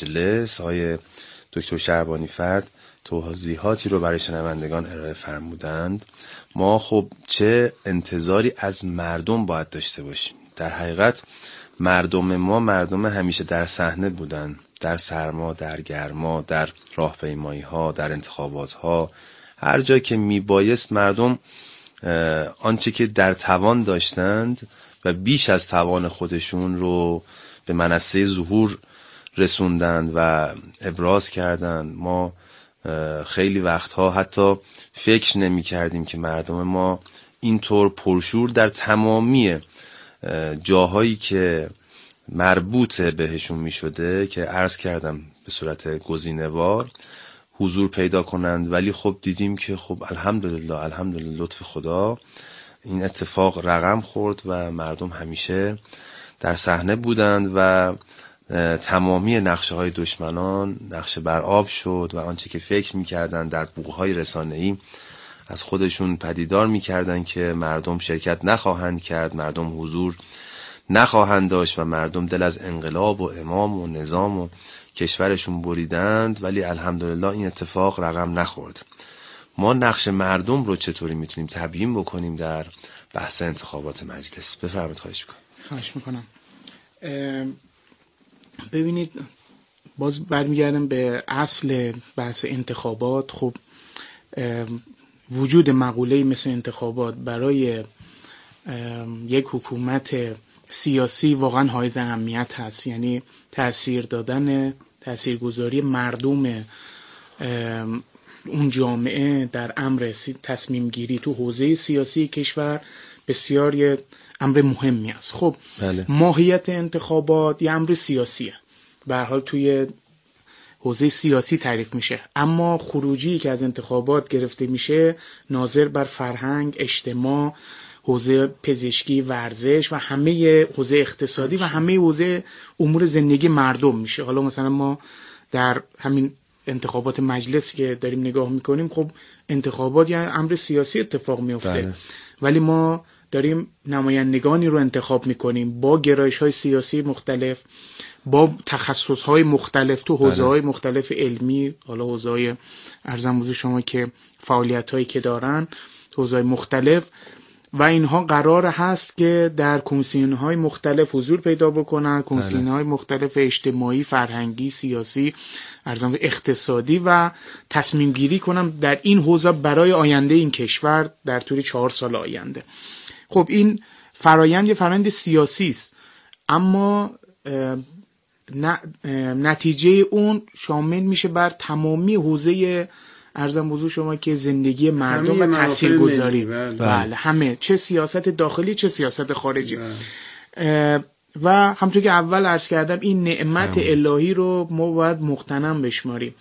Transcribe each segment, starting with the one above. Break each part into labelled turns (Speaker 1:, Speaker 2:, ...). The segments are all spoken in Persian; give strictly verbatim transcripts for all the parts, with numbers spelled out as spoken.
Speaker 1: مجلس آقای دکتر شعبانی فرد توضیحاتی رو برای شنوندگان ارائه فرمودند. ما خب چه انتظاری از مردم باید داشته باشیم؟ در حقیقت مردم ما مردم همیشه در صحنه بودن، در سرما، در گرما، در راهپیمایی ها، در انتخابات ها، هر جا که میبایست مردم آنچه که در توان داشتند و بیش از توان خودشون رو به منصه ظهور رسوندند و ابراز کردند. ما خیلی وقتها حتی فکر نمی کردیم که مردم ما اینطور پرشور در تمامی جاهایی که مربوط بهشون می شده که عرض کردم به صورت گزینه‌وار حضور پیدا کنند. ولی خب دیدیم که خب الحمدلله الحمدلله لطف خدا این اتفاق رقم خورد و مردم همیشه در صحنه بودند و تمامی نقشه های دشمنان نقشه بر آب شد و آنچه که فکر میکردن در بوقهای رسانه‌ای از خودشون پدیدار میکردن که مردم شرکت نخواهند کرد، مردم حضور نخواهند داشت و مردم دل از انقلاب و امام و نظام و کشورشون بریدند. ولی الحمدلله این اتفاق رقم نخورد. ما نقش مردم رو چطوری میتونیم تبیین بکنیم در بحث انتخابات مجلس؟ بفرمایید. خواهش میکنم.
Speaker 2: خواهش میکنم. ببینید، باز برمیگردم به اصل بحث انتخابات. خب وجود مقوله‌ای مثل انتخابات برای یک حکومت سیاسی واقعا حائز اهمیت هست. یعنی تأثیر دادن تأثیرگذاری مردم اون جامعه در امر تصمیم گیری تو حوزه سیاسی کشور بسیار یه امر مهمی است. خب
Speaker 1: بله.
Speaker 2: ماهیت انتخابات یه امر سیاسیه، به هر حال توی حوزه سیاسی تعریف میشه، اما خروجی که از انتخابات گرفته میشه ناظر بر فرهنگ، اجتماع، حوزه پزشکی، ورزش و همه حوزه اقتصادی و همه حوزه امور زندگی مردم میشه. حالا مثلا ما در همین انتخابات مجلس که داریم نگاه میکنیم، خب انتخابات یعنی امر سیاسی اتفاق میفته.
Speaker 1: بله.
Speaker 2: ولی ما داریم نمایندگانی رو انتخاب میکنیم با گرایش های سیاسی مختلف، با تخصص های مختلف تو حوزه های مختلف علمی، حالا حوزه های ارزم بزرگ شما که فعالیت هایی که دارن حوزه های مختلف، و اینها قرار هست که در کمیسیون های مختلف حضور پیدا بکنن، کمیسیون های مختلف اجتماعی، فرهنگی، سیاسی، ارزم اقتصادی و تصمیم گیری کنن در این حوزه برای آینده این کشور در طول چهار سال آینده. خب این فرایند یه فرایند سیاسی است، اما نتیجه اون شامل میشه بر تمامی حوزه ارزم بزرگ شما که زندگی مردم و تاثیرگذاری.
Speaker 1: بله.
Speaker 2: بله همه، چه سیاست داخلی چه سیاست خارجی. بله. و همونطور که اول عرض کردم این نعمت الهی رو ما باید مغتنم بشماریم.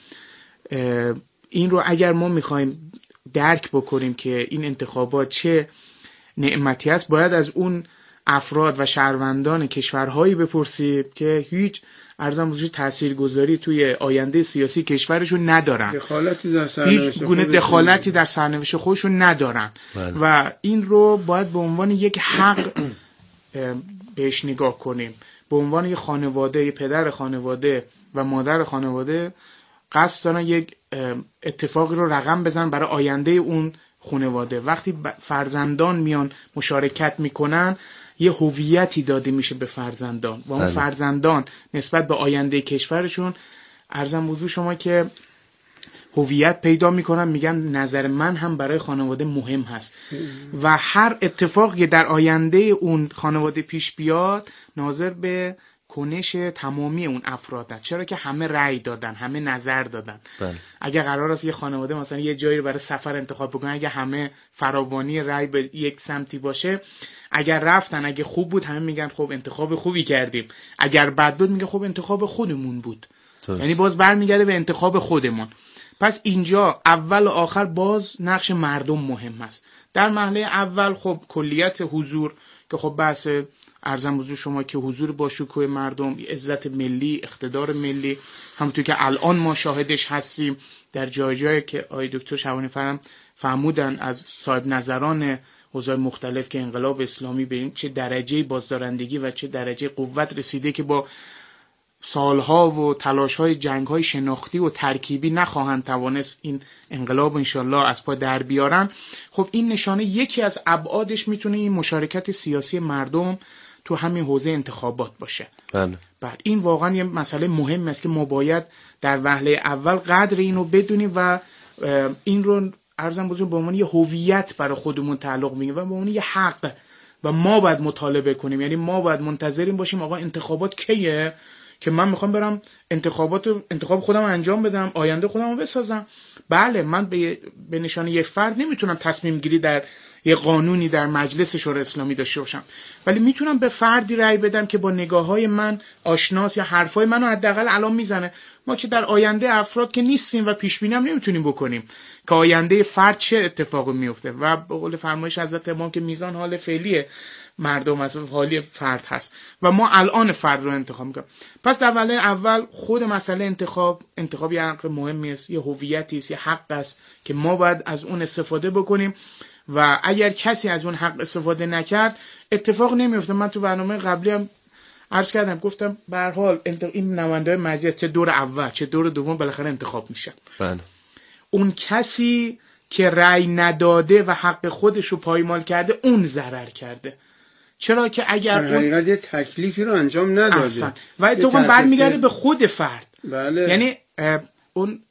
Speaker 2: این رو اگر ما میخوایم درک بکنیم که این انتخابات چه نعمتی است، باید از اون افراد و شهروندان کشورهایی بپرسیم که هیچ ارزم بزرگ تاثیرگذاری توی آینده سیاسی کشورشون ندارن،
Speaker 3: دخالتی در سرنوشت
Speaker 2: هیچ گونه دخالتی در سرنوشت خودشون ندارن. بله. و این رو باید به عنوان یک حق بهش نگاه کنیم، به عنوان یک خانواده، یک پدر خانواده و مادر خانواده قصد دارن یک اتفاقی رو رقم بزنن برای آینده اون خانواده. وقتی فرزندان میان مشارکت میکنن یه هویتی داده میشه به فرزندان و اون بله. فرزندان نسبت به آینده کشورشون ارزم حضور شما که هویت پیدا میکنن، میگن نظر من هم برای خانواده مهم هست و هر اتفاقی در آینده اون خانواده پیش بیاد ناظر به کنش تمامی اون افراد هست، چرا که همه رأی دادن، همه نظر دادن. بله. اگه قرار است یه خانواده مثلا یه جایی رو برای سفر انتخاب بکنه، اگه همه فراوانی رأی به یک سمتی باشه، اگر رفتن اگه خوب بود همه میگن خب انتخاب خوبی کردیم، اگر بد بود میگه خب انتخاب خودمون بود. توست. یعنی باز برمیگرده به انتخاب خودمون. پس اینجا اول و آخر باز نقش مردم مهم هست. در مرحله اول خب کلیت حضور که خب بحث ارزم بزرگ شما که حضور با شکوه مردم، عزت ملی، اقتدار ملی، همونطور که الان ما شاهدش هستیم در جای جایی که آقای دکتر شعبانی فرم فرمودن از صاحب نظران حوزه‌های مختلف که انقلاب اسلامی به این چه درجه بازدارندگی و چه درجه قوت رسیده که با سالها و تلاش‌های جنگ‌های شناختی و ترکیبی نخواهند توانست این انقلاب انشالله از پا در بیارن. خب این نشانه یکی از ابعادش میتونه این مشارکت سیاسی مردم تو همین حوزه انتخابات باشه.
Speaker 1: بله.
Speaker 2: بعد این واقعا یه مسئله مهم است که ما باید در وهله اول قدر اینو بدونیم و این رو عرضم بزرگ به عنوان یه هویت برای خودمون تعلق میگیره و به عنوان یه حق و ما باید مطالبه کنیم. یعنی ما باید منتظریم باشیم آقا انتخابات کیه که من میخوام برم انتخابات انتخاب خودم انجام بدم، آینده خودم رو بسازم. بله من به, به نشان یک فرد نمیتونم تصمیم گیری در یه قانونی در مجلس شورای اسلامی داشته باشم، ولی میتونم به فردی رأی بدم که با نگاه‌های من آشناس یا حرفای منو حداقل الان میزنه. ما که در آینده افراد که نیستیم و پیش بینی هم نمیتونیم بکنیم که آینده فرد چه اتفاقی میفته و به قول فرمایش حضرت امام که میزان حال فعلی مردم از حالی فرد هست و ما الان فرد رو انتخاب میکنیم. پس در وهله اول خود مسئله انتخاب انتخاب یه حق مهمی است، یه هویتی است، یه حق است که ما باید از اون استفاده بکنیم و اگر کسی از اون حق استفاده نکرد اتفاق نمیفته. من تو برنامه قبلی هم عرض کردم، گفتم به هر حال این نماینده‌های مجلس چه دور اول چه دور دوم بالاخره انتخاب میشن.
Speaker 1: بله.
Speaker 2: اون کسی که رأی نداده و حق خودش رو پایمال کرده اون ضرر کرده. چرا که اگر
Speaker 3: در حقیقت یه تکلیفی رو انجام نداده
Speaker 2: و اتفاقا برمیگرده به خود فرد.
Speaker 3: بله.
Speaker 2: یعنی اون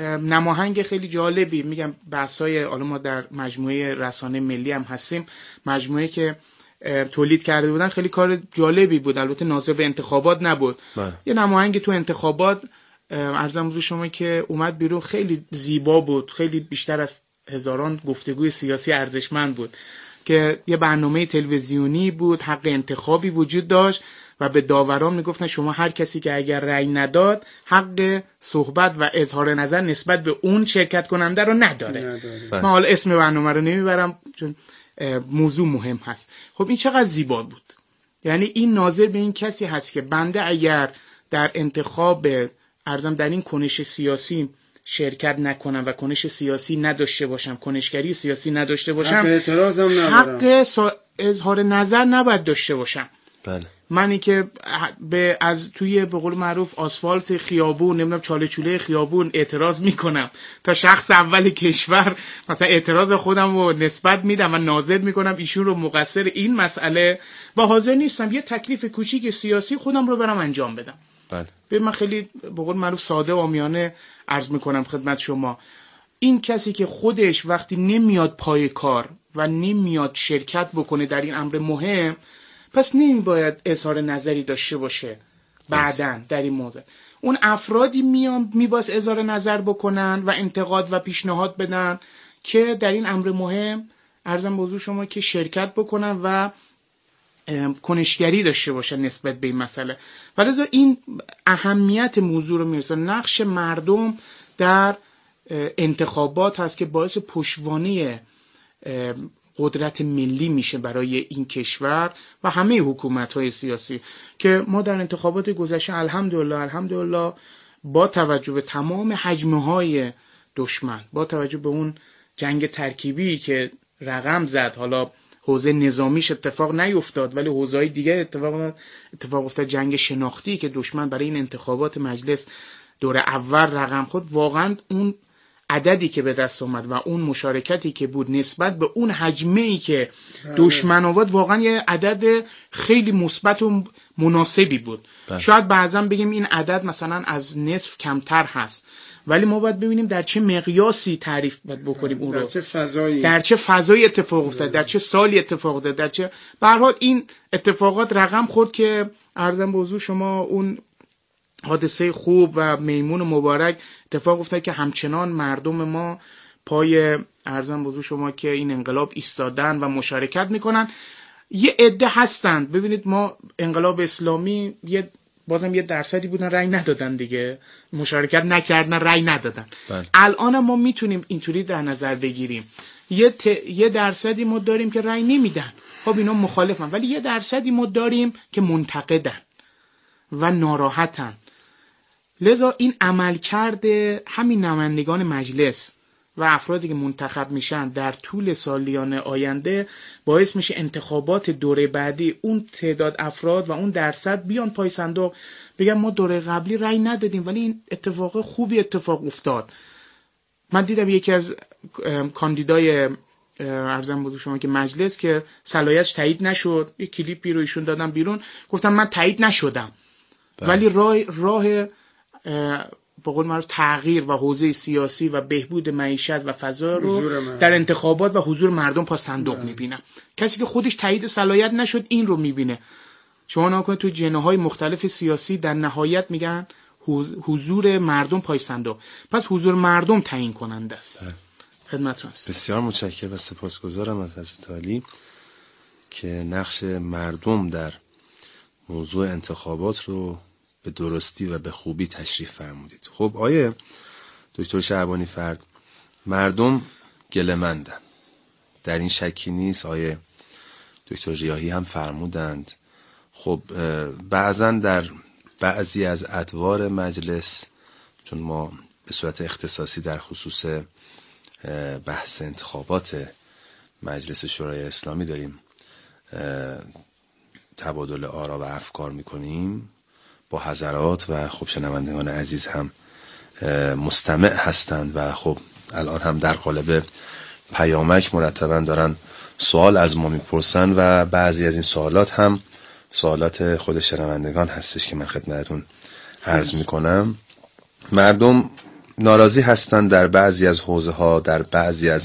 Speaker 2: نماهنگ خیلی جالبی میگم بحثای حالا ما در مجموعه رسانه ملی هم هستیم، مجموعه که تولید کرده بودن خیلی کار جالبی بود، البته ناظر به انتخابات نبود.
Speaker 1: بله.
Speaker 2: یه نماهنگ تو انتخابات عرضم حضور شما که اومد بیرون خیلی زیبا بود، خیلی بیشتر از هزاران گفتگوی سیاسی ارزشمند بود که یه برنامه تلویزیونی بود، حق انتخابی وجود داشت و به داوران میگفتن شما هر کسی که اگر رأی نداد حق صحبت و اظهار نظر نسبت به اون شرکت کننده رو نداره. نداره. من حالا اسم برنامه رو نمیبرم چون موضوع مهم هست. خب این چقدر زیبا بود. یعنی این ناظر به این کسی هست که بنده اگر در انتخاب ارزم در این کنش سیاسی شرکت نکنم و کنش سیاسی نداشته باشم، کنشگری سیاسی نداشته باشم،
Speaker 3: حق اعتراضم ندارم،
Speaker 2: حق سا... اظهار نظر نباید داشته باشم.
Speaker 1: بله.
Speaker 2: منی که به از توی به قول معروف آسفالت خیابون نمیدونم چاله چوله خیابون اعتراض میکنم تا شخص اول کشور مثلا اعتراض خودم رو نسبت میدم و ناظر میکنم ایشون رو مقصر این مسئله و حاضر نیستم یه تکلیف کوچیک سیاسی خودم رو برم انجام بدم.
Speaker 1: بله.
Speaker 2: به من خیلی به قول معروف ساده و عامیانه عرض میکنم خدمت شما، این کسی که خودش وقتی نمیاد پای کار و نمیاد شرکت بکنه در این امر مهم، پس نمیباید اظهار نظری داشته باشه بعدن در این موضوع. اون افرادی میان میباید اظهار نظر بکنن و انتقاد و پیشنهاد بدن که در این امر مهم عرضم به حضور شما که شرکت بکنن و کنشگری داشته باشن نسبت به این مسئله. ولی این اهمیت موضوع رو میرسه، نقش مردم در انتخابات هست که باعث پشتوانه قدرت ملی میشه برای این کشور و همه حکومت‌های سیاسی که ما در انتخابات گذشته الحمدلله الحمدلله با توجه به تمام حجم‌های دشمن، با توجه به اون جنگ ترکیبی که رقم زد، حالا حوزه نظامیش اتفاق نیفتاد ولی حوزه‌های دیگه اتفاق اتفاق افتاد، جنگ شناختی که دشمن برای این انتخابات مجلس دور اول رقم خورد، واقعا اون عددی که به دست اومد و اون مشارکتی که بود نسبت به اون حجمه‌ای که دشمن آورد واقعا یه عدد خیلی مثبت و مناسبی بود. بله. شاید بعضا بگیم این عدد مثلا از نصف کمتر هست، ولی ما باید ببینیم در چه مقیاسی تعریف بکنیم اون رو،
Speaker 3: در چه فضایی
Speaker 2: در چه فضایی اتفاق افتاد، در چه سالی اتفاق افتاد، در چه به هر حال این اتفاقات رقم خورد که عرضم به حضور شما اون حادثه خوب و میمون و مبارک اتفاق افتاد که همچنان مردم ما پای عرضم به حضور شما که این انقلاب ایستادن و مشارکت میکنن. یه عده هستند، ببینید ما انقلاب اسلامی یه بازم یه درصدی بودن رأی ندادن دیگه، مشارکت نکردن، رأی ندادن. بله. الان ما میتونیم اینطوری در نظر بگیریم یه, ت... یه درصدی ما داریم که رأی نمیدن، خب اینا مخالفن، ولی یه درصدی ما داریم که منتقدن و ناراحتن. لذا این عمل کرده همین نمایندگان مجلس و افرادی که منتخب میشن در طول سالیان آینده باعث میشه انتخابات دوره بعدی اون تعداد افراد و اون درصد بیان پای صندوق بگن ما دوره قبلی رأی ندادیم ولی این اتفاق خوبی اتفاق افتاد. من دیدم یکی از کاندیدای ارزم بود شما که مجلس که صلاحیتش تایید نشد، یک کلیپی رو ایشون دادن بیرون، گفتم من تایید نشدم بله. ولی راه راه به قول معروف تغییر و حوزه سیاسی و بهبود معیشت و فضا رو در انتخابات و حضور مردم پا صندوق بله. میبینم. کسی که خودش تایید صلاحیت نشد این رو میبینه. شما نگاه کنید تو جناح‌های مختلف سیاسی در نهایت میگن حضور مردم پای صندوق. پس حضور مردم تعیین کننده است. بله. خدمتتون است.
Speaker 1: بسیار متشکرم و سپاسگزارم از حضرت عالی که نقش مردم در موضوع انتخابات رو به درستی و به خوبی تشریح فرمودید. خب آیه دکتر شعبانی فرد، مردم گله‌مندن، در این شکی نیست. آیه دکتر ریاحی هم فرمودند. خب بعضا در بعضی از ادوار مجلس، چون ما به صورت اختصاصی در خصوص بحث انتخابات مجلس شورای اسلامی داریم تبادل آرا و افکار میکنیم با حضرات و خب شنوندگان عزیز هم مستمع هستند و خب الان هم در قالب پیامک مرتبا دارن سوال از ما میپرسن و بعضی از این سوالات هم سوالات خود شنوندگان هستش که من خدمتتون عرض میکنم. مردم ناراضی هستند در بعضی از حوزه ها، در بعضی از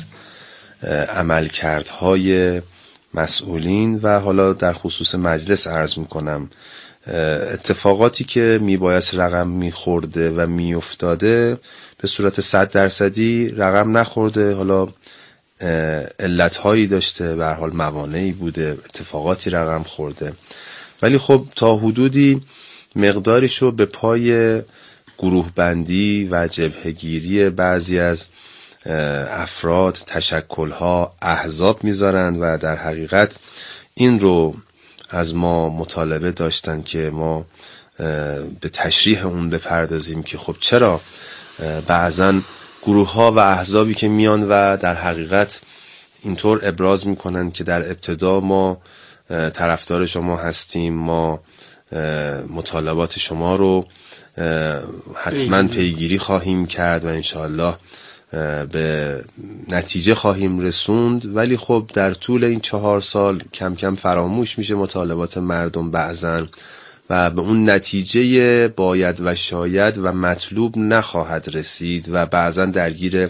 Speaker 1: عملکردهای مسئولین و حالا در خصوص مجلس عرض میکنم اتفاقاتی که میبایست رقم میخورده و میافتاده به صورت صد درصدی رقم نخورده. حالا علتهایی داشته، به هر حال موانعی بوده، اتفاقاتی رقم خورده، ولی خب تا حدودی مقداریشو به پای گروه بندی و جبهه‌گیری بعضی از افراد، تشکل‌ها، احزاب میذارند و در حقیقت این رو از ما مطالبه داشتن که ما به تشریح اون بپردازیم که خب چرا بعضن گروه‌ها و احزابی که میان و در حقیقت اینطور ابراز میکنن که در ابتدا ما طرفدار شما هستیم، ما مطالبات شما رو حتما پیگیری خواهیم کرد و انشاءالله به نتیجه خواهیم رسوند، ولی خب در طول این چهار سال کم کم فراموش میشه مطالبات مردم بعضن و به اون نتیجه باید و شاید و مطلوب نخواهد رسید و بعضا درگیر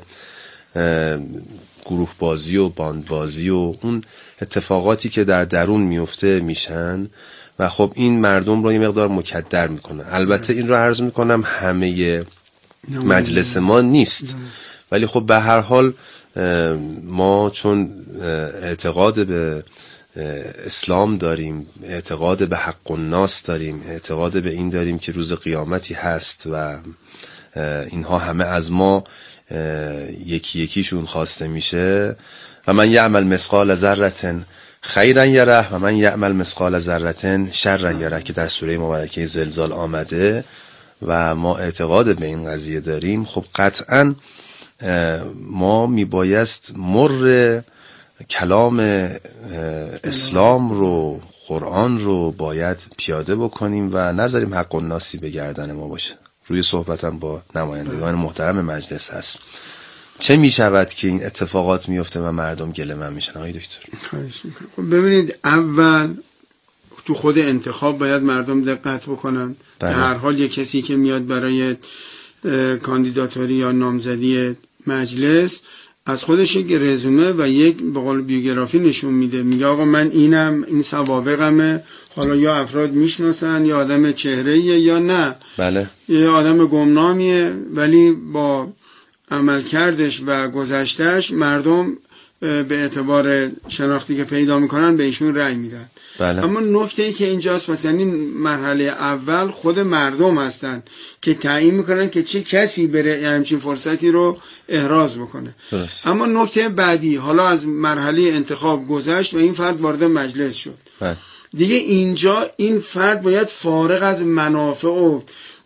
Speaker 1: گروه بازی و باند بازی و اون اتفاقاتی که در درون میفته میشن و خب این مردم رو یه مقدار مکدر میکنه. البته این رو عرض میکنم همه مجلس ما نیست، ولی خب به هر حال ما چون اعتقاد به اسلام داریم، اعتقاد به حق الناس داریم، اعتقاد به این داریم که روز قیامتی هست و اینها همه از ما یکی یکیشون خواسته میشه و من یعمل مثقال ذره خیرا یره و من یعمل مثقال ذره شرا یره که در سوره مبارکه زلزال آمده و ما اعتقاد به این قضیه داریم. خب قطعا ما میبایست مر کلام اسلام رو، قرآن رو باید پیاده بکنیم و نذاریم حق الناسی به گردن ما باشه. روی صحبتم با نمایندگان محترم مجلس هست. چه میشود که این اتفاقات میفته و مردم گله‌مند میشن آقای دکتر؟
Speaker 3: خب ببینید، اول تو خود انتخاب باید مردم دقت بکنن. به هر حال یک کسی که میاد برای کاندیداتوری یا نامزدی مجلس از خودش یک رزومه و یک به قول بیوگرافی نشون میده، میگه آقا من اینم، این سوابقمه. حالا یا افراد میشناسن یا آدم چهره‌ایه یا نه،
Speaker 1: بله
Speaker 3: یه آدم گمنامیه ولی با عملکردش و گذشتهش مردم به اعتبار شناختی که پیدا میکنن به ایشون رأی میدن.
Speaker 1: بله.
Speaker 3: اما نکته ای که اینجاست، پس یعنی مرحله اول خود مردم هستن که تعیین میکنن که چه کسی بره همچین فرصتی رو احراز بکنه. درست. اما نکته بعدی، حالا از مرحله انتخاب گذشت و این فرد وارد مجلس شد. بله. دیگه اینجا این فرد باید فارغ از منافع و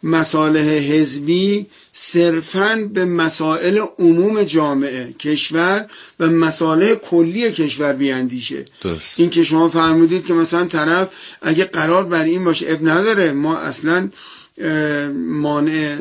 Speaker 3: مصالح حزبی صرفاً به مسائل عموم جامعه کشور و مصالح کلی کشور بیاندیشه.
Speaker 1: درست.
Speaker 3: این که شما فرمودید که مثلا طرف اگه قرار بر این باشه اب نداره، ما اصلا مانع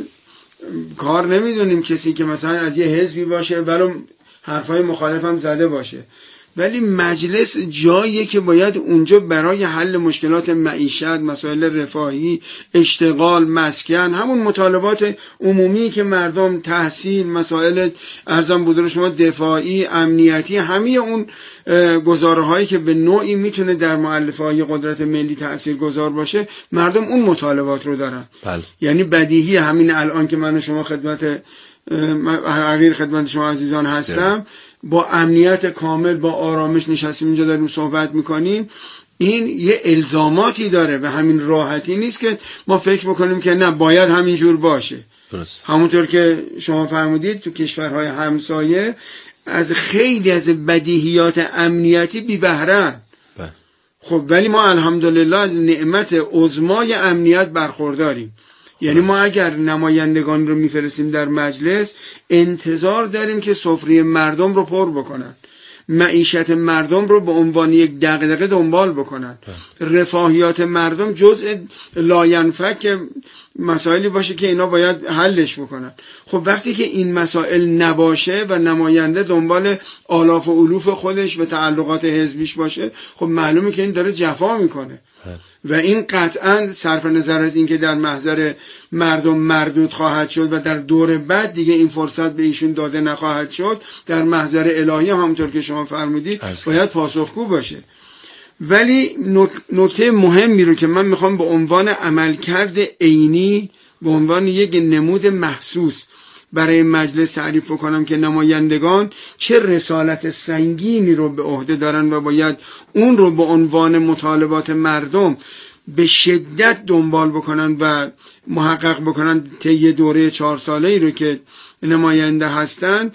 Speaker 3: کار نمیدونیم کسی که مثلا از یه حزبی باشه ولو حرفای مخالف هم زده باشه، ولی مجلس جاییه که باید اونجا برای حل مشکلات معیشت، مسائل رفاهی، اشتغال، مسکن، همون مطالبات عمومی که مردم، تحصیل، مسائل ارزم بوده شما دفاعی، امنیتی، همه اون گزاره هایی که به نوعی میتونه در مؤلفه های قدرت ملی تأثیر گذار باشه، مردم اون مطالبات رو دارن.
Speaker 1: بله.
Speaker 3: یعنی بدیهی همین الان که من و شما خدمت حقیر خدمت شما عزیزان هستم، با امنیت کامل، با آرامش نشستیم اینجا داریم صحبت میکنیم، این یه الزاماتی داره و همین راحتی نیست که ما فکر بکنیم که نه باید همینجور باشه.
Speaker 1: درست.
Speaker 3: همونطور که شما فرمودید تو کشورهای همسایه از خیلی از بدیهیات امنیتی بی بهره‌اند. خب ولی ما الحمدلله از نعمت عظمای امنیت برخورداریم. یعنی ما اگر نمایندگان رو میفرستیم در مجلس، انتظار داریم که سفره مردم رو پر بکنن، معیشت مردم رو به عنوان یک دغدغه دنبال بکنن، رفاهیات مردم جزء لاینفک مسائلی باشه که اینا باید حلش بکنن. خب وقتی که این مسائل نباشه و نماینده دنبال آلاف و علوف خودش و تعلقات حزبیش باشه، خب معلومه که این داره جفا میکنه. و این قطعا صرف نظر از این که در محضر مردم مردود خواهد شد و در دور بعد دیگه این فرصت به ایشون داده نخواهد شد، در محضر الهی همونطور که شما فرمودید باید پاسخگو باشه. ولی نکته مهمی رو که من میخوام به عنوان عملکرد عینی، به عنوان یک نمود محسوس برای مجلس تعریف کنم که نمایندگان چه رسالت سنگینی رو به عهده دارن و باید اون رو به عنوان مطالبات مردم به شدت دنبال بکنن و محقق بکنن طی دوره چهار ساله‌ای رو که نماینده هستن.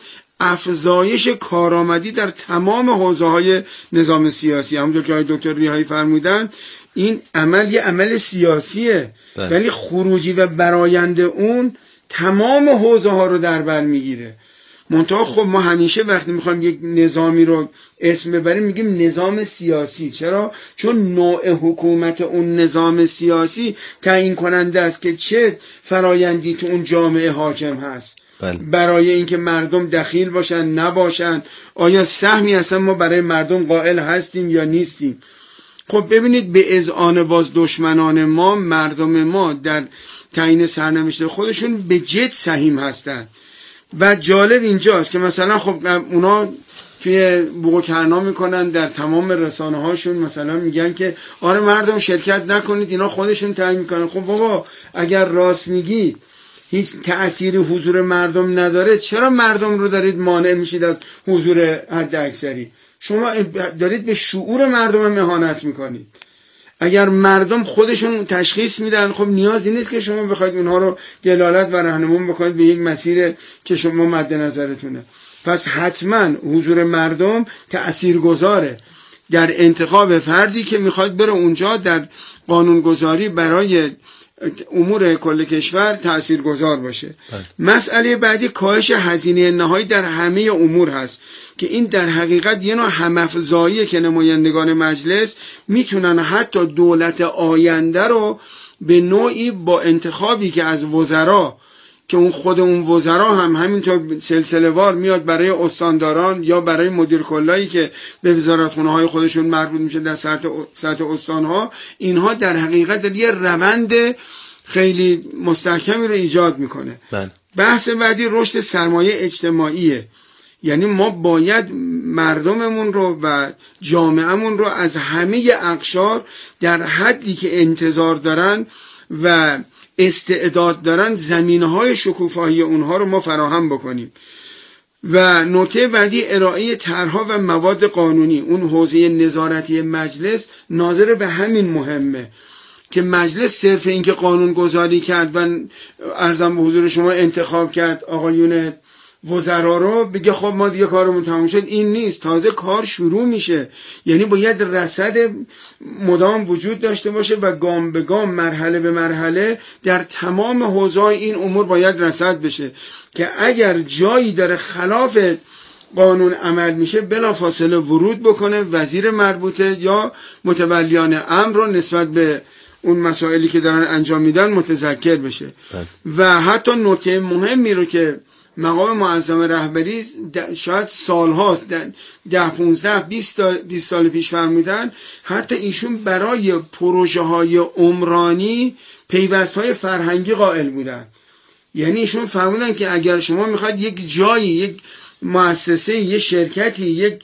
Speaker 3: افزایش کارآمدی در تمام حوزه‌های نظام سیاسی، همونطور که آقای دکتر ریحایی فرمودن، این عمل یه عمل سیاسیه، ولی خروجی و برآیند اون تمام حوزه ها رو در بر میگیره. منتها خب ما همیشه وقتی میخوایم یک نظامی رو اسم ببریم میگیم نظام سیاسی. چرا؟ چون نوع حکومت اون نظام سیاسی تعیین کننده است که چه فرایندی تو اون جامعه حاکم هست. بله. برای اینکه مردم دخیل باشن نباشن، آیا سهمی اصلا ما برای مردم قائل هستیم یا نیستیم. خب ببینید به اذعان باز دشمنان ما، مردم ما در تعیین سرنوشت خودشون به جد سهیم هستن. و جالب اینجاست که مثلا خب اونا توی بوق‌وکرنا میکنن، در تمام رسانه هاشون مثلا میگن که آره مردم شرکت نکنید، اینا خودشون تعیین میکنن. خب بابا اگر راست میگی هیچ تأثیری حضور مردم نداره، چرا مردم رو دارید مانع میشید از حضور حد اکثری؟ شما دارید به شعور مردم هم اهانت میکنید. اگر مردم خودشون تشخیص میدن، خب نیازی نیست که شما بخواید اونها رو دلالت و راهنمایی بکنید به یک مسیر که شما مد نظرتونه. پس حتما حضور مردم تأثیرگذاره در انتخاب فردی که میخواد بره اونجا در قانونگذاری برای امور کل کشور تأثیرگذار باشه. مسئله بعدی کاهش هزینه نهایی در همه امور هست که این در حقیقت یه نوع هم‌افزاییه که نمایندگان مجلس میتونن حتی دولت آینده رو به نوعی با انتخابی که از وزرا، که اون خود اون وزرا هم همینطور سلسله وار میاد برای استانداران یا برای مدیر کلایی که به وزارتخونه های خودشون مربوط میشه در سطح سطح استانها، اینها در حقیقت در یه روند خیلی مستحکمی رو ایجاد میکنه. بله. بحث بعدی رشد سرمایه اجتماعیه. یعنی ما باید مردممون رو و جامعهمون رو از همه اقشار در حدی که انتظار دارن و استعداد دارن زمینه‌های شکوفایی اونها رو ما فراهم بکنیم. و نکته بعدی ارائه طرح‌ها و مواد قانونی. اون حوزه نظارتی مجلس ناظر به همین مهمه که مجلس صرف این که قانون گذاری کرد و عرضم به حضور شما انتخاب کرد آقایون وزرا رو بگه خب ما دیگه کارمون تموم شد. این نیست، تازه کار شروع میشه. یعنی باید رصد مدام وجود داشته باشه و گام به گام، مرحله به مرحله در تمام حوزه‌های این امور باید رصد بشه که اگر جایی داره خلاف قانون عمل میشه بلافاصله ورود بکنه وزیر مربوطه یا متولیان امر رو نسبت به اون مسائلی که دارن انجام میدن متذکر بشه. و حتی نکته مهمی رو که مقام معظم رهبری شاید سالهاست، ده پونزده بیست سال پیش فرمودن، حتی ایشون برای پروژه های عمرانی پیوست های فرهنگی قائل بودن. یعنی ایشون فرمودن که اگر شما میخواید یک جایی، یک مؤسسه، یک شرکتی، یک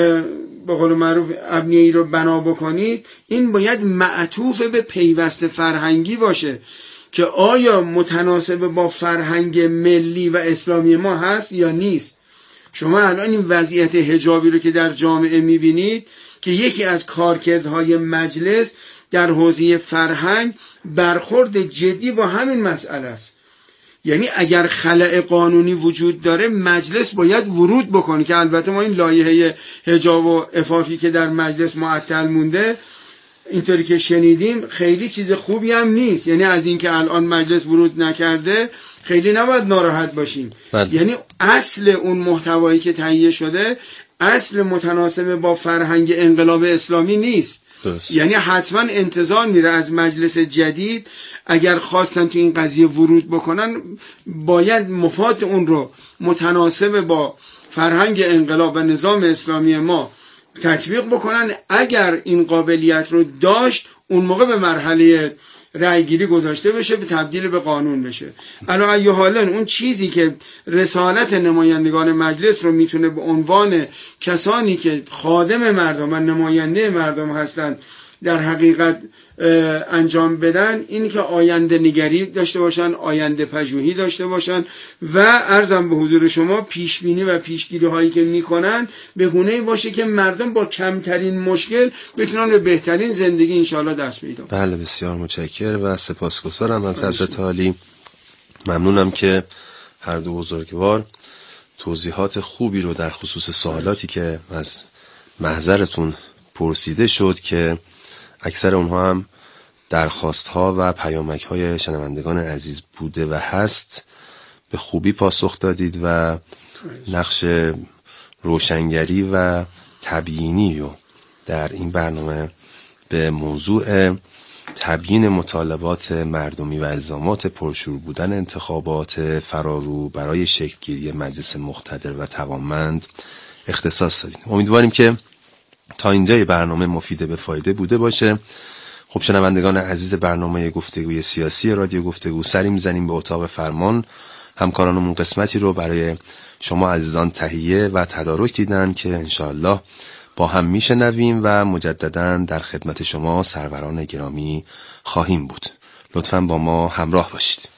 Speaker 3: به قول معروف ابنیه‌ای رو بنا بکنید، این باید معطوف به پیوست فرهنگی باشه که آیا متناسب با فرهنگ ملی و اسلامی ما هست یا نیست. شما الان این وضعیت حجابی رو که در جامعه میبینید که یکی از کارکردهای مجلس در حوزه فرهنگ برخورد جدی با همین مسئله است. یعنی اگر خلأ قانونی وجود داره مجلس باید ورود بکنه، که البته ما این لایحه حجاب و عفافی که در مجلس معطل مونده اینطوری که شنیدیم خیلی چیز خوبی هم نیست. یعنی از اینکه الان مجلس ورود نکرده خیلی نباید ناراحت باشیم. بله. یعنی اصل اون محتوایی که تهیه شده اصل متناسب با فرهنگ انقلاب اسلامی نیست. درست. یعنی حتما انتظار میره از مجلس جدید اگر خواستن تو این قضیه ورود بکنن باید مفاد اون رو متناسب با فرهنگ انقلاب و نظام اسلامی ما تطبیق بکنن. اگر این قابلیت رو داشت اون موقع به مرحله رأی گیری گذاشته بشه و تبدیل به قانون بشه. علا ای حالن اون چیزی که رسالت نمایندگان مجلس رو میتونه به عنوان کسانی که خادم مردم و نماینده مردم هستن در حقیقت انجام بدن، این که آینده نگری داشته باشن، آینده پژوهی داشته باشن و عرضم به حضور شما پیشبینی و پیشگیری هایی که میکنن به گونه‌ای باشه که مردم با کمترین مشکل بتونن به بهترین زندگی انشاءالله دست پیدا.
Speaker 1: بله، بسیار متشکرم و سپاسگزارم از حضرت عالی. ممنونم که هر دو بزرگوار توضیحات خوبی رو در خصوص سوالاتی که از محضرتون پرسیده شد که اکثر اونها هم درخواست ها و پیامک های شنوندگان عزیز بوده و هست، به خوبی پاسخ دادید و نقش روشنگری و تبیینی رو در این برنامه به موضوع تبیین مطالبات مردمی و الزامات پرشور بودن انتخابات فرارو برای شکلگیری مجلس مقتدر و توانمند اختصاص دادید. امیدواریم که تا اینجای برنامه مفید به فایده بوده باشه. خب شنوندگان عزیز برنامه گفتگوی سیاسی رادیو گفتگو، سری میزنیم به اتاق فرمان. همکارانمون قسمتی رو برای شما عزیزان تهیه و تدارک دیدن که انشاءالله با هم میشنویم و مجددا در خدمت شما سروران گرامی خواهیم بود. لطفاً با ما همراه باشید.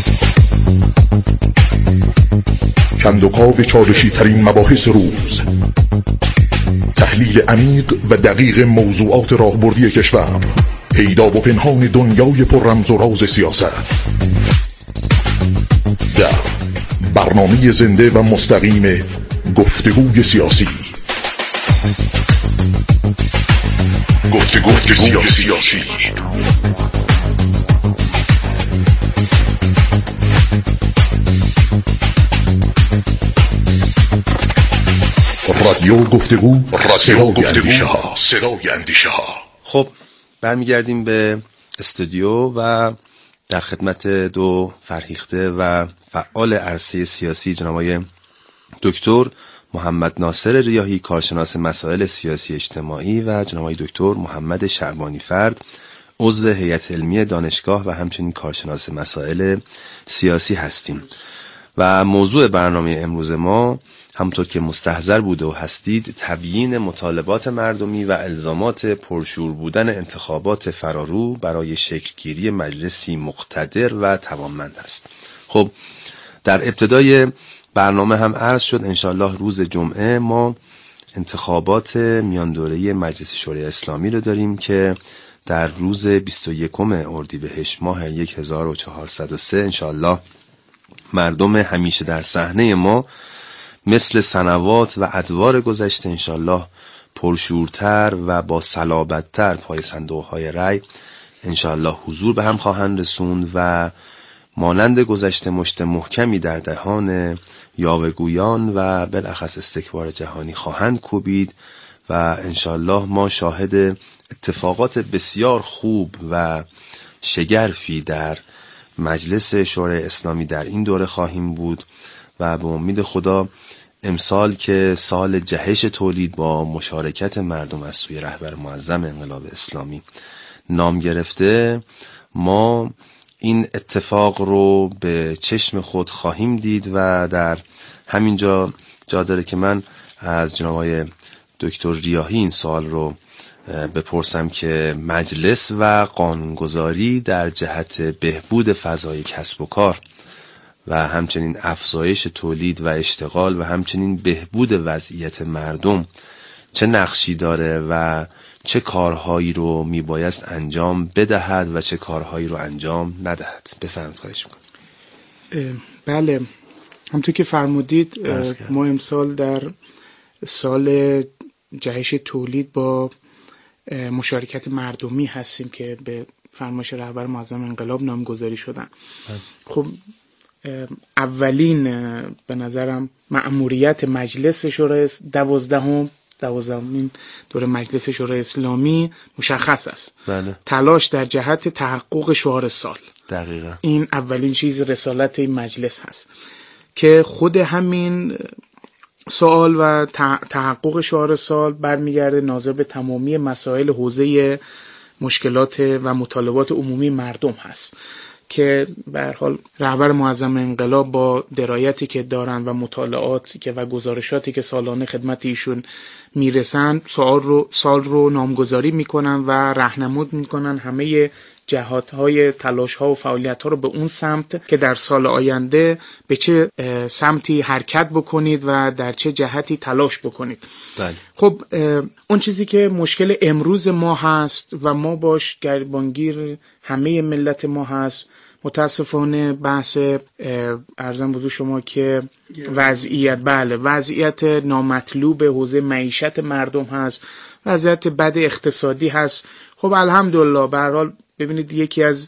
Speaker 4: کندوقاو چالشی ترین مباحث روز، تحلیل عمیق و دقیق موضوعات راهبردی کشور، پیدا و پنهان دنیای پر رمز و راز سیاست، در برنامه زنده و مستقیم گفتگوی سیاسی. گفتگوی سیاسی. رادیو گفتگو، صدای اندیشه ها، صدای اندیشه ها.
Speaker 1: خب برمیگردیم به استودیو و در خدمت دو فرهیخته و فعال عرصه سیاسی جناب آقای دکتر محمد ناصر ریاحی، کارشناس مسائل سیاسی اجتماعی و جناب آقای دکتر محمد شعبانی فرد، عضو هیئت علمی دانشگاه و همچنین کارشناس مسائل سیاسی هستیم. و موضوع برنامه امروز ما همطور که مستحضر بوده و هستید تبیین مطالبات مردمی و الزامات پرشور بودن انتخابات فرارو برای شکلگیری مجلسی مقتدر و توانمند است. خب در ابتدای برنامه هم عرض شد انشاءالله روز جمعه ما انتخابات میان دوره مجلس شورای اسلامی رو داریم که در روز بیست و یکم اردیبهشت ماه هزار و چهارصد و سه انشاءالله مردم همیشه در صحنه ما مثل سنوات و ادوار گذشته انشالله پرشورتر و با صلابتر پای صندوق‌های رای انشالله حضور به هم خواهند رسوند و مانند گذشته مشت محکمی در دهان یاوه‌گویان و بالاخص استکبار جهانی خواهند کوبید و انشالله ما شاهد اتفاقات بسیار خوب و شگرفی در مجلس شورای اسلامی در این دوره خواهیم بود و به امید خدا امسال که سال جهش تولید با مشارکت مردم از سوی رهبر معظم انقلاب اسلامی نام گرفته، ما این اتفاق رو به چشم خود خواهیم دید و در همینجا جا داره که من از جناب آقای دکتر ریاحی این سوال رو بپرسم که مجلس و قانونگذاری در جهت بهبود فضای کسب و کار و همچنین افزایش تولید و اشتغال و همچنین بهبود وضعیت مردم چه نقشی داره و چه کارهایی رو میبایست انجام بدهد و چه کارهایی رو انجام ندهد؟ بفرمایید. خواهش میکنم.
Speaker 2: بله، همونطور که فرمودید ما امسال در سال جهش تولید با مشارکت مردمی هستیم که به فرمایش رهبر معظم انقلاب نامگذاری شدن. خب اولین به نظرم مأموریت مجلس شورای دوازدهم دوازدهمین دور مجلس شورای اسلامی مشخص است.
Speaker 1: بله. تلاش
Speaker 2: در جهت تحقق شعار سال.
Speaker 1: دقیقا.
Speaker 2: این اولین چیز رسالت این مجلس هست که خود همین سوال و تحقق شعار سال برمیگرده ناظر به تمامی مسائل حوزه مشکلات و مطالبات عمومی مردم هست که به هر حال رهبر معظم انقلاب با درایتی که دارن و مطالعاتی که و گزارشاتی که سالانه خدمت ایشون میرسن سال رو سال رو نامگذاری میکنن و راهنمود میکنن همه جهات‌های تلاش‌ها و فعالیت‌ها رو به اون سمت که در سال آینده به چه سمتی حرکت بکنید و در چه جهتی تلاش بکنید.
Speaker 1: بله.
Speaker 2: خب اون چیزی که مشکل امروز ما هست و ما باش گریبانگیر همه ملت ما هست، متاسفانه بحث ارزم بزرگ شما که وضعیت بله وضعیت نامطلوب حوزه معیشت مردم هست، وضعیت بد اقتصادی هست. خب الحمدلله به هر حال ببینید یکی از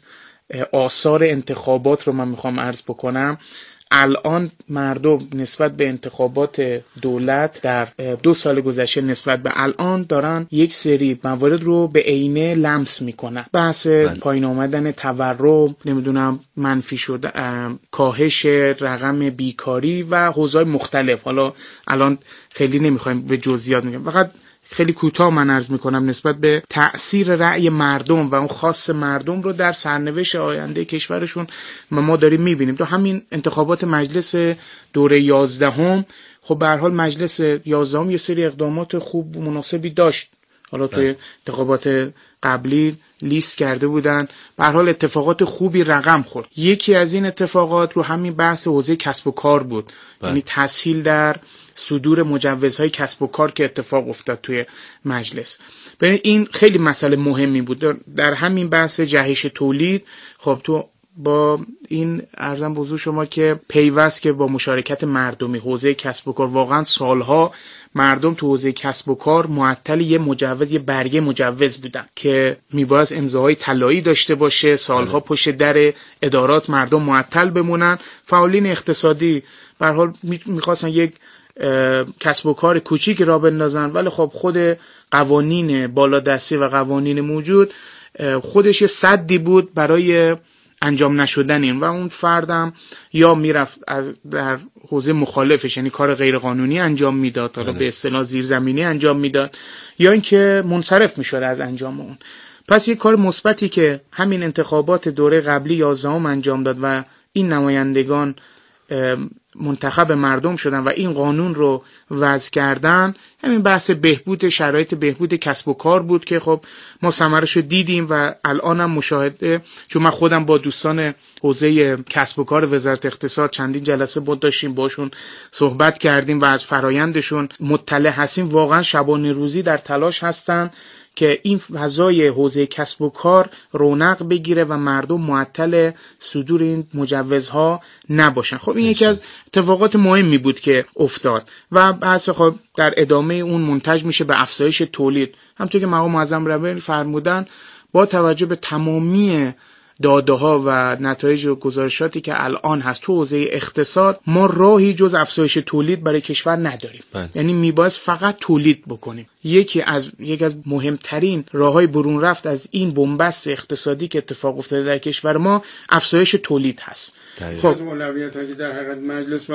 Speaker 2: آثار انتخابات رو من میخوام عرض بکنم. الان مردم نسبت به انتخابات دولت در دو سال گذشته نسبت به الان دارن یک سری موارد رو به عینه لمس میکنن. بحث پایین آمدن تورم، نمیدونم منفی شده، کاهش رقم بیکاری و حوزه‌های مختلف. حالا الان خیلی نمیخوایم به جزئیات میگم، فقط خیلی کوتاه من عرض میکنم نسبت به تأثیر رأی مردم و اون خاص مردم رو در سرنوشت آینده کشورشون ما داریم میبینیم. تو همین انتخابات مجلس دوره یازدهم خب به هر حال مجلس یازدهم یه سری اقدامات خوب و مناسبی داشت. حالا توی انتخابات قبلی لیست کرده بودن، به هر حال اتفاقات خوبی رقم خورد. یکی از این اتفاقات رو همین بحث حوزه کسب و کار بود، یعنی تسهیل در صدور مجوزهای کسب و کار که اتفاق افتاد توی مجلس. ببین این خیلی مسئله مهمی بود. در همین بحث جهش تولید خب تو با این عرضم بزرگ شما که پیوست که با مشارکت مردمی حوزه کسب و کار، واقعا سالها مردم تو حوزه کسب و کار معطل یه مجوز، یه برگه مجوز بودن که میبایست امضاهای طلایی داشته باشه، سالها پشت در ادارات مردم معطل بمونن. فعالین اقتصادی به هر حال میخواستن یک کسب و کار کوچیک را بندازن، ولی خب خود قوانین بالادستی و قوانین موجود خودش یه سدی بود برای انجام نشدن این و اون فردم یا میرفت در حوزه مخالفش، یعنی کار غیر قانونی انجام میداد، حالا به اصطلاح زیرزمینی انجام میداد، یا اینکه منصرف میشد از انجام اون. پس یه کار مثبتی که همین انتخابات دوره قبلی یازدهم انجام داد و این نمایندگان منتخب مردم شدن و این قانون رو وضع کردن، همین بحث بهبود شرایط بهبود کسب و کار بود که خب ما ثمرش رو دیدیم و الان هم مشاهده، چون من خودم با دوستان حوزه کسب و کار وزارت اقتصاد چندین جلسه بود داشتیم، باشون صحبت کردیم و از فرایندشون مطلع هستیم. واقعا شبانه روزی در تلاش هستن که این فضای حوزه کسب و کار رونق بگیره و مردم معطل صدور این مجوزها نباشن. خب این یکی از اتفاقات مهمی بود که افتاد و بحث خب در ادامه اون منتج میشه به افزایش تولید. همونطور که مقام معظم رهبری فرمودن با توجه به تمامی داده ها و نتایج و گزارشاتی که الان هست تو حوزه اقتصاد، ما راهی جز افزایش تولید برای کشور نداریم. بله. یعنی میبایست فقط تولید بکنیم. یکی از یکی از مهمترین راههای برون رفت از این بنبست اقتصادی که اتفاق افتاده در کشور ما افزایش تولید هست.
Speaker 3: خب از اولویت‌هایی که در حقیقت مجلس